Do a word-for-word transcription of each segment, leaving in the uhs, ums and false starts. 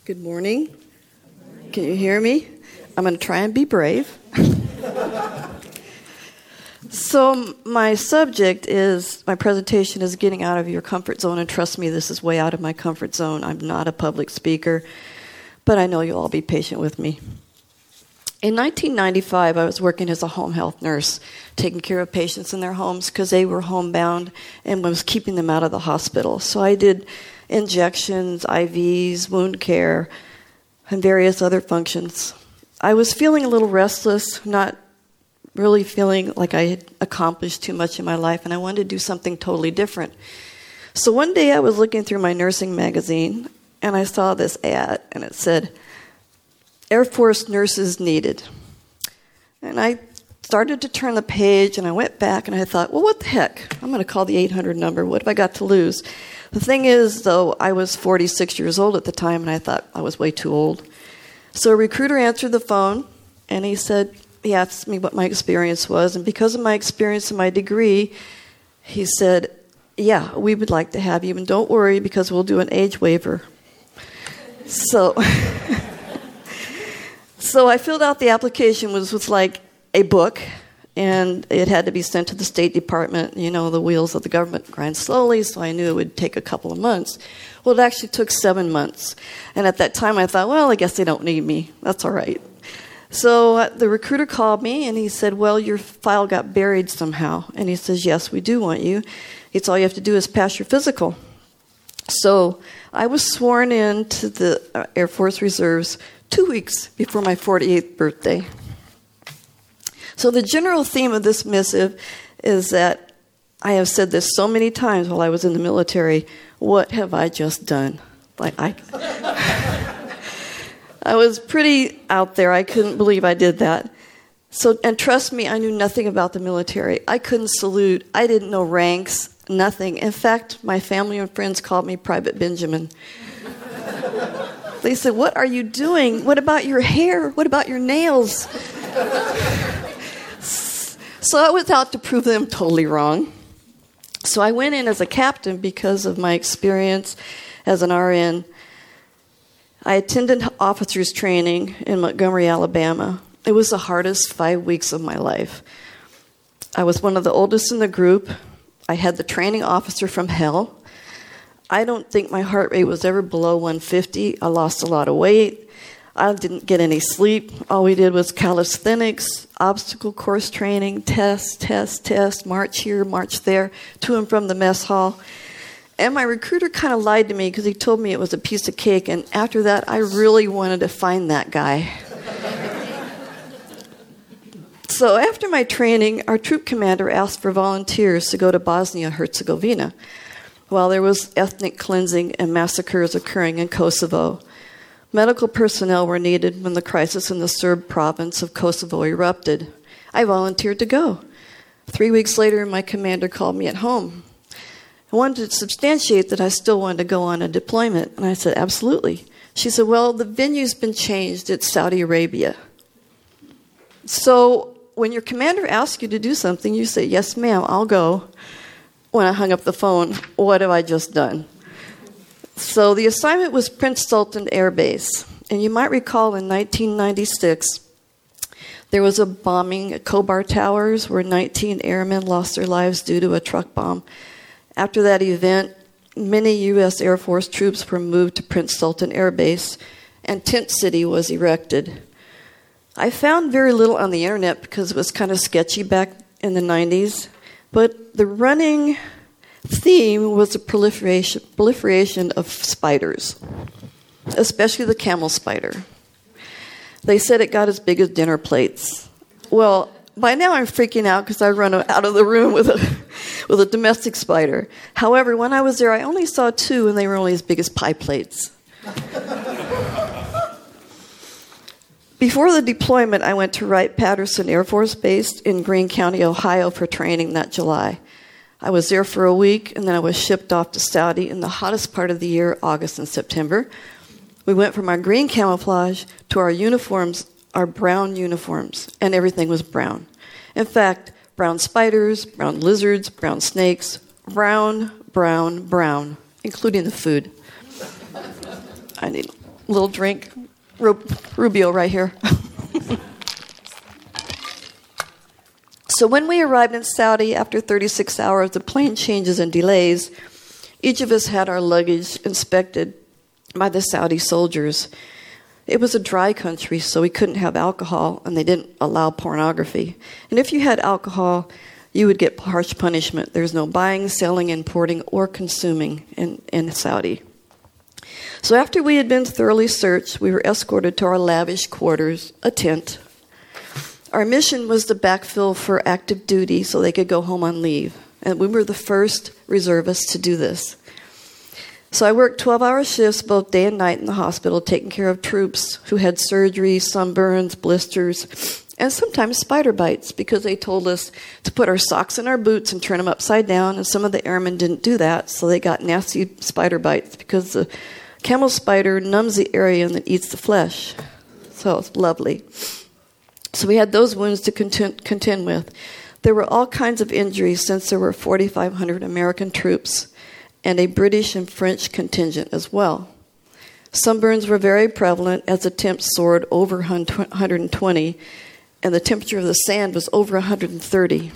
Good morning. Can you hear me? I'm going to try and be brave. So my subject is, my presentation is getting out of your comfort zone, and trust me, this is way out of my comfort zone. I'm not a public speaker, but I know you'll all be patient with me. In nineteen ninety-five, I was working as a home health nurse, taking care of patients in their homes because they were homebound and was keeping them out of the hospital. So I did injections, I Vs, wound care, and various other functions. I was feeling a little restless, not really feeling like I had accomplished too much in my life, and I wanted to do something totally different. So one day I was looking through my nursing magazine, and I saw this ad, and it said, Air Force nurses needed. And I started to turn the page, and I went back, and I thought, well, what the heck? I'm going to call the eight hundred number. What have I got to lose? The thing is, though, I was forty-six years old at the time, and I thought I was way too old. So a recruiter answered the phone, and he said, he asked me what my experience was, and because of my experience and my degree, he said, yeah, we would like to have you, and don't worry, because we'll do an age waiver. So... So I filled out the application, which was like a book, and it had to be sent to the State Department. You know, the wheels of the government grind slowly, so I knew it would take a couple of months. Well, it actually took seven months. And at that time, I thought, well, I guess they don't need me. That's all right. So uh, the recruiter called me, and he said, well, your file got buried somehow. And he says, yes, we do want you. It's all you have to do is pass your physical. So I was sworn in to the uh, Air Force Reserves two weeks before my forty-eighth birthday. So the general theme of this missive is that I have said this so many times while I was in the military, what have I just done? Like I, I was pretty out there. I couldn't believe I did that. So, and trust me, I knew nothing about the military. I couldn't salute. I didn't know ranks, nothing. In fact, my family and friends called me Private Benjamin. They said, what are you doing? What about your hair? What about your nails? So I was out to prove them totally wrong. So I went in as a captain because of my experience as an R N. I attended officers training in Montgomery, Alabama. It was the hardest five weeks of my life. I was one of the oldest in the group. I had the training officer from hell. I don't think my heart rate was ever below one fifty. I lost a lot of weight. I didn't get any sleep. All we did was calisthenics, obstacle course training, test, test, test, march here, march there, to and from the mess hall. And my recruiter kind of lied to me because he told me it was a piece of cake. And after that, I really wanted to find that guy. So after my training, our troop commander asked for volunteers to go to Bosnia-Herzegovina while there was ethnic cleansing and massacres occurring in Kosovo. Medical personnel were needed when the crisis in the Serb province of Kosovo erupted. I volunteered to go. Three weeks later, my commander called me at home. I wanted to substantiate that I still wanted to go on a deployment, and I said, absolutely. She said, well, the venue's been changed. It's Saudi Arabia. So when your commander asks you to do something, you say, yes, ma'am, I'll go. When I hung up the phone, what have I just done? So the assignment was Prince Sultan Air Base. And you might recall in nineteen ninety-six, there was a bombing at Khobar Towers where nineteen airmen lost their lives due to a truck bomb. After that event, many U S Air Force troops were moved to Prince Sultan Air Base, and Tent City was erected. I found very little on the internet because it was kind of sketchy back in the nineties. But the running theme was the proliferation, proliferation of spiders, especially the camel spider. They said it got as big as dinner plates. Well, by now I'm freaking out because I run out of the room with a, with a domestic spider. However, when I was there, I only saw two, and they were only as big as pie plates. Before the deployment, I went to Wright-Patterson Air Force Base in Greene County, Ohio for training that July. I was there for a week, and then I was shipped off to Saudi in the hottest part of the year, August and September. We went from our green camouflage to our uniforms, our brown uniforms, and everything was brown. In fact, brown spiders, brown lizards, brown snakes, brown, brown, brown, including the food. I need little drink. Ru- Rubio right here. So when we arrived in Saudi, after thirty-six hours of plane changes and delays, each of us had our luggage inspected by the Saudi soldiers. It was a dry country, so we couldn't have alcohol, and they didn't allow pornography. And if you had alcohol, you would get harsh punishment. There's no buying, selling, importing, or consuming in, in Saudi. So after we had been thoroughly searched, we were escorted to our lavish quarters, a tent. Our mission was to backfill for active duty so they could go home on leave. And we were the first reservists to do this. So I worked twelve-hour shifts both day and night in the hospital, taking care of troops who had surgery, sunburns, blisters, and sometimes spider bites, because they told us to put our socks in our boots and turn them upside down, and some of the airmen didn't do that, so they got nasty spider bites because the camel spider numbs the area and then eats the flesh. So it's lovely. So we had those wounds to contend, contend with. There were all kinds of injuries since there were forty-five hundred American troops and a British and French contingent as well. Sunburns were very prevalent as the temps soared over one hundred twenty, and the temperature of the sand was over one hundred thirty.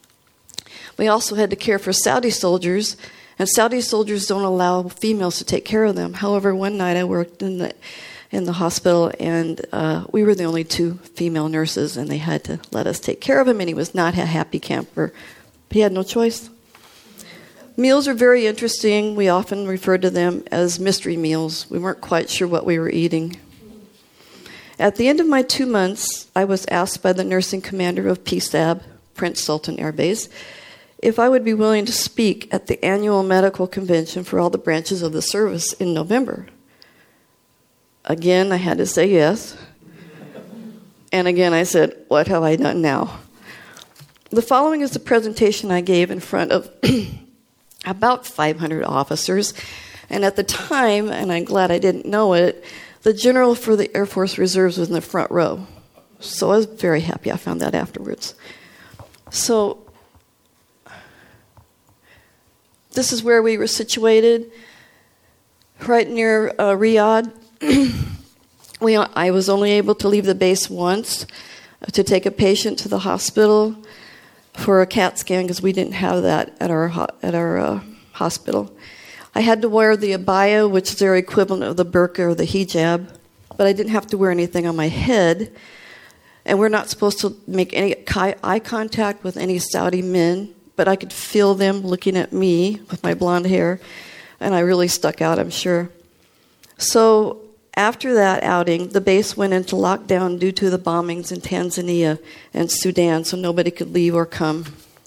We also had to care for Saudi soldiers, and Saudi soldiers don't allow females to take care of them. However, one night I worked in the in the hospital, and uh, we were the only two female nurses, and they had to let us take care of him, and he was not a happy camper. He had no choice. Meals are very interesting. We often referred to them as mystery meals. We weren't quite sure what we were eating. At the end of my two months, I was asked by the nursing commander of P S A B, Prince Sultan Air Base, if I would be willing to speak at the annual medical convention for all the branches of the service in November. Again, I had to say yes. And again, I said, what have I done now? The following is the presentation I gave in front of about five hundred officers. And at the time, and I'm glad I didn't know it, the general for the Air Force Reserves was in the front row. So I was very happy. I found that afterwards. So this is where we were situated, right near uh, Riyadh. we, I was only able to leave the base once to take a patient to the hospital for a CAT scan because we didn't have that at our at our uh, hospital. I had to wear the abaya, which is their equivalent of the burqa or the hijab, but I didn't have to wear anything on my head. And we're not supposed to make any eye contact with any Saudi men, but I could feel them looking at me with my blonde hair, and I really stuck out, I'm sure. So after that outing, the base went into lockdown due to the bombings in Tanzania and Sudan, so nobody could leave or come.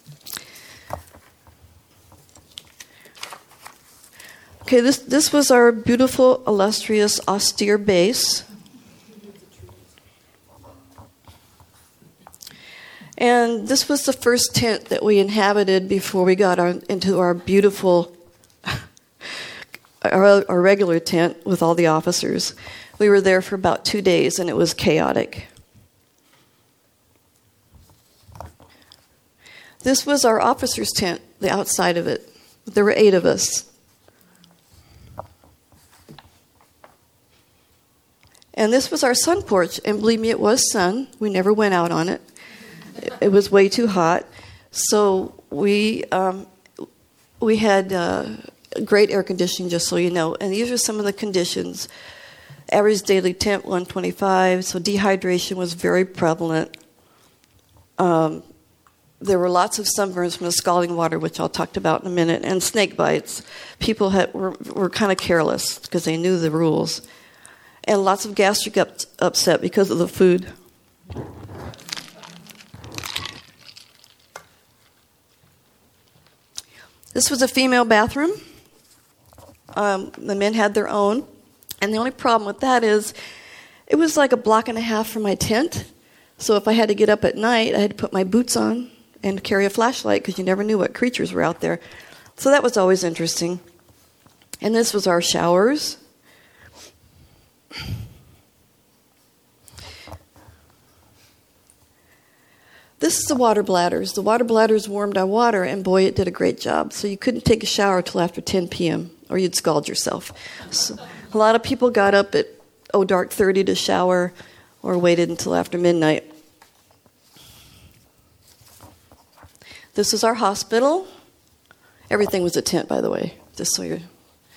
Okay, this, this was our beautiful, illustrious, austere base. And this was the first tent that we inhabited before we got our, into our beautiful Our, our regular tent with all the officers. We were there for about two days, and it was chaotic. This was our officers' tent, the outside of it. There were eight of us. And this was our sun porch, and believe me, it was sun. We never went out on it. It, it was way too hot. So we um, we had... Uh, great air conditioning, just so you know. And these are some of the conditions. Average daily temp, one twenty-five, so dehydration was very prevalent. Um, there were lots of sunburns from the scalding water, which I'll talk about in a minute, and snake bites. People had, were, were kind of careless because they knew the rules. And lots of gastric up, upset because of the food. This was a female bathroom. Um, the men had their own. And the only problem with that is it was like a block and a half from my tent. So if I had to get up at night, I had to put my boots on and carry a flashlight because you never knew what creatures were out there. So that was always interesting. And this was our showers. This is the water bladders. The water bladders warmed our water, and boy, it did a great job. So you couldn't take a shower till after ten p.m., or you'd scald yourself. So a lot of people got up at oh, dark thirty to shower, or waited until after midnight. This is our hospital. Everything was a tent, by the way, just so you're...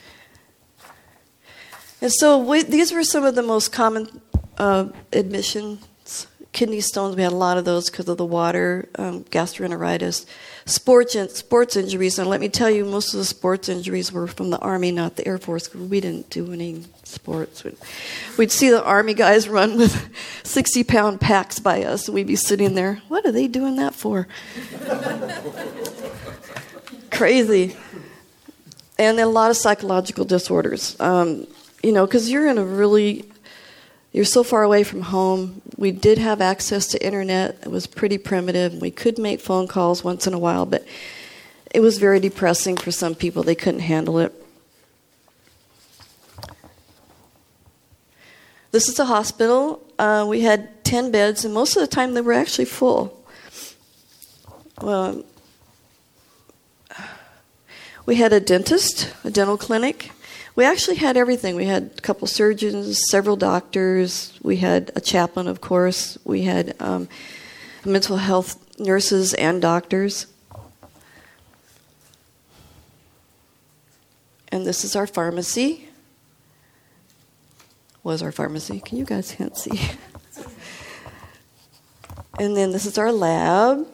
And so we, these were some of the most common uh, admissions. Kidney stones, we had a lot of those because of the water, um, gastroenteritis. Sports, in, sports injuries, and let me tell you, most of the sports injuries were from the Army, not the Air Force. We didn't do any sports. We'd see the Army guys run with sixty-pound packs by us, and we'd be sitting there, what are they doing that for? Crazy. And then a lot of psychological disorders. Um, you know, because you're in a really... You're so far away from home. We did have access to internet. It was pretty primitive. We could make phone calls once in a while, but it was very depressing for some people. They couldn't handle it. This is a hospital. Uh, we had ten beds, and most of the time they were actually full. Well, we had a dentist, a dental clinic. We actually had everything. We had a couple surgeons, several doctors. We had a chaplain, of course. We had um, mental health nurses and doctors. And this is our pharmacy. Was our pharmacy. Can you guys can't see? And then this is our lab.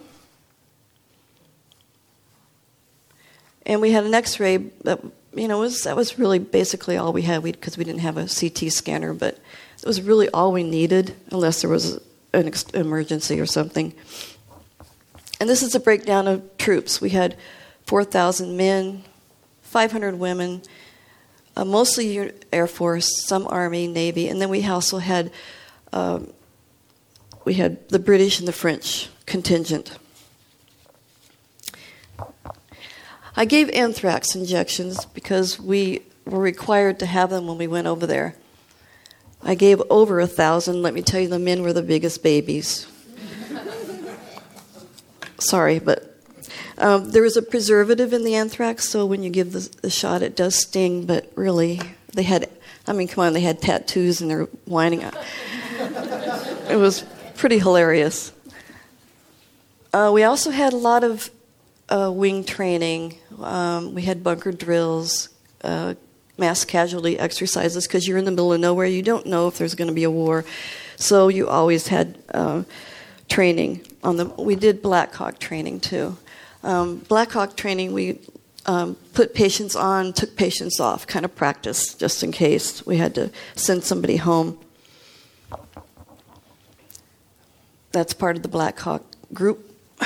And we had an x-ray that... You know, it was, that was really basically all we had because we, we didn't have a C T scanner, but it was really all we needed unless there was an ex- emergency or something. And this is a breakdown of troops. We had four thousand men, five hundred women, uh, mostly Air Force, some Army, Navy, and then we also had um, we had the British and the French contingent. I gave anthrax injections because we were required to have them when we went over there. I gave over a thousand. Let me tell you, the men were the biggest babies. Sorry, but um, there is a preservative in the anthrax, so when you give the, the shot, it does sting, but really, they had, I mean, come on, they had tattoos and they're whining. It was pretty hilarious. Uh, we also had a lot of uh, wing training. Um, we had bunker drills, uh, mass casualty exercises, because you're in the middle of nowhere. You don't know if there's going to be a war. So you always had uh, training. on the. We did Black Hawk training, too. Um, Black Hawk training, we um, put patients on, took patients off, kind of practice, just in case we had to send somebody home. That's part of the Black Hawk group.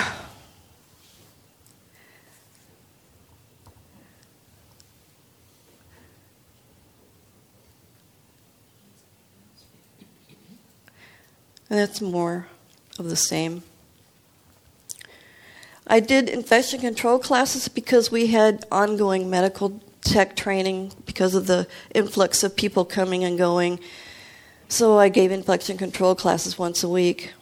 And that's more of the same. I did infection control classes because we had ongoing medical tech training because of the influx of people coming and going. So I gave infection control classes once a week.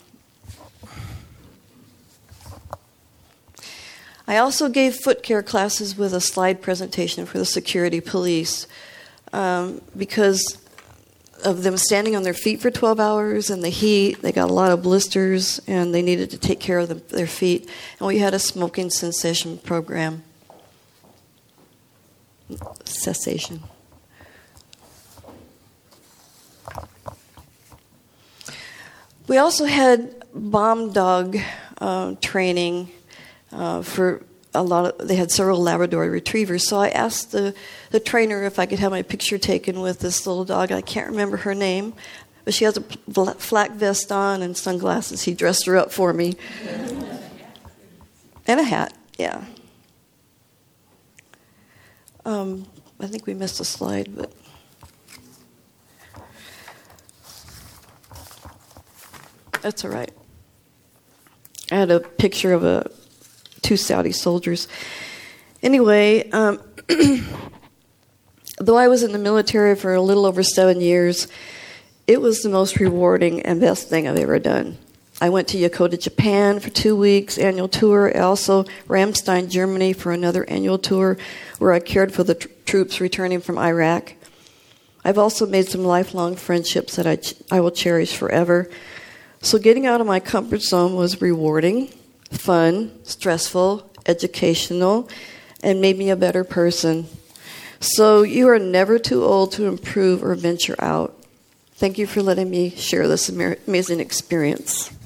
I also gave foot care classes with a slide presentation for the security police um, because of them standing on their feet for twelve hours and the heat. They got a lot of blisters and they needed to take care of them, their feet. And we had a smoking cessation program. Cessation. We also had bomb dog uh, training uh, for a lot of, they had several Labrador retrievers. So I asked the, the trainer if I could have my picture taken with this little dog. I can't remember her name, but she has a flak vest on and sunglasses. He dressed her up for me. And a hat, yeah. Um, I think we missed a slide, but... That's all right. I had a picture of a two Saudi soldiers. Anyway, um, though I was in the military for a little over seven years, it was the most rewarding and best thing I've ever done. I went to Yokota, Japan for two weeks, annual tour. Also, Ramstein, Germany for another annual tour where I cared for the tr- troops returning from Iraq. I've also made some lifelong friendships that I, ch- I will cherish forever. So getting out of my comfort zone was rewarding, fun, stressful, educational, and made me a better person. So you are never too old to improve or venture out. Thank you for letting me share this amazing experience.